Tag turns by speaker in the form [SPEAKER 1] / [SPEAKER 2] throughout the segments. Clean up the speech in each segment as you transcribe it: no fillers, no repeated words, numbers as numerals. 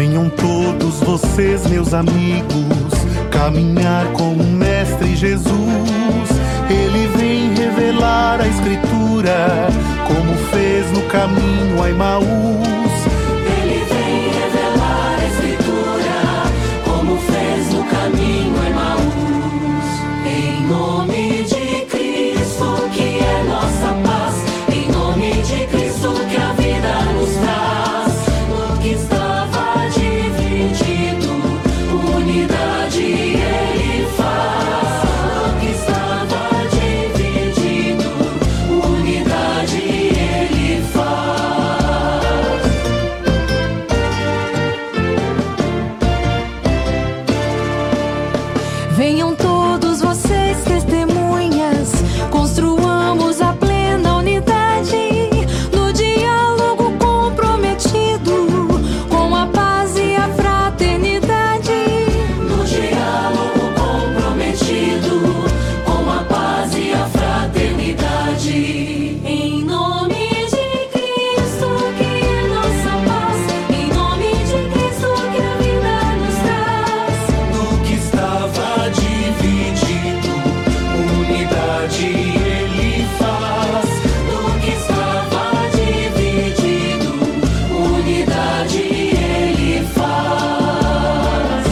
[SPEAKER 1] Venham todos vocês, meus amigos, caminhar com o Mestre Jesus. Ele vem revelar a Escritura, como fez no caminho a Emaús.
[SPEAKER 2] Ele vem revelar a Escritura, como fez no caminho a Emaús. Em nome de Cristo, que é nossa paz, em nome de Cristo, que a vida nos traz. No que estava dividido, unidade Ele faz. No que estava dividido, unidade Ele faz.
[SPEAKER 3] Venham todos vocês, testemunhas, construamos a plena unidade, no diálogo comprometido, com a paz e a fraternidade.
[SPEAKER 2] No diálogo comprometido, com a paz e a fraternidade. Em nome de Cristo, que é nossa paz, em nome de Cristo, que a vida nos traz. No que estava dividido, unidade Ele faz. No que estava dividido, unidade Ele faz.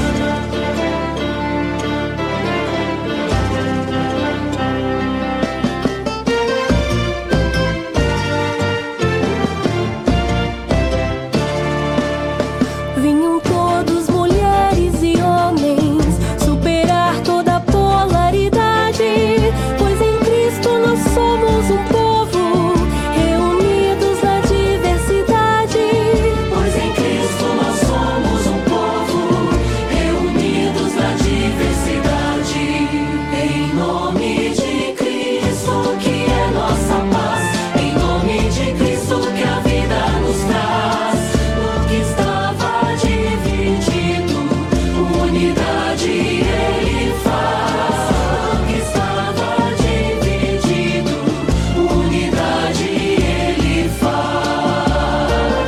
[SPEAKER 3] Venham todos, mulheres e homens, superar toda a polaridade, pois em Cristo nós somos um povo, reunidos na diversidade.
[SPEAKER 2] Pois em Cristo nós somos um povo, reunidos na diversidade. Em nome de Cristo, que é nossa paz, em nome de Cristo, que a vida nos traz. No que estava dividido, unidade Ele faz. No que estava dividido, unidade Ele faz.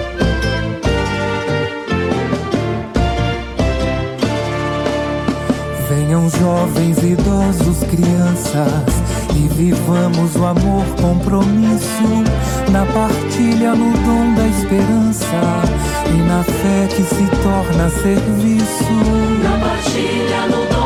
[SPEAKER 4] Venham jovens, idosos, crianças, e vivamos o amor, compromisso, na partilha, no dom da esperança, e na fé que se torna serviço.
[SPEAKER 2] Na partilha, no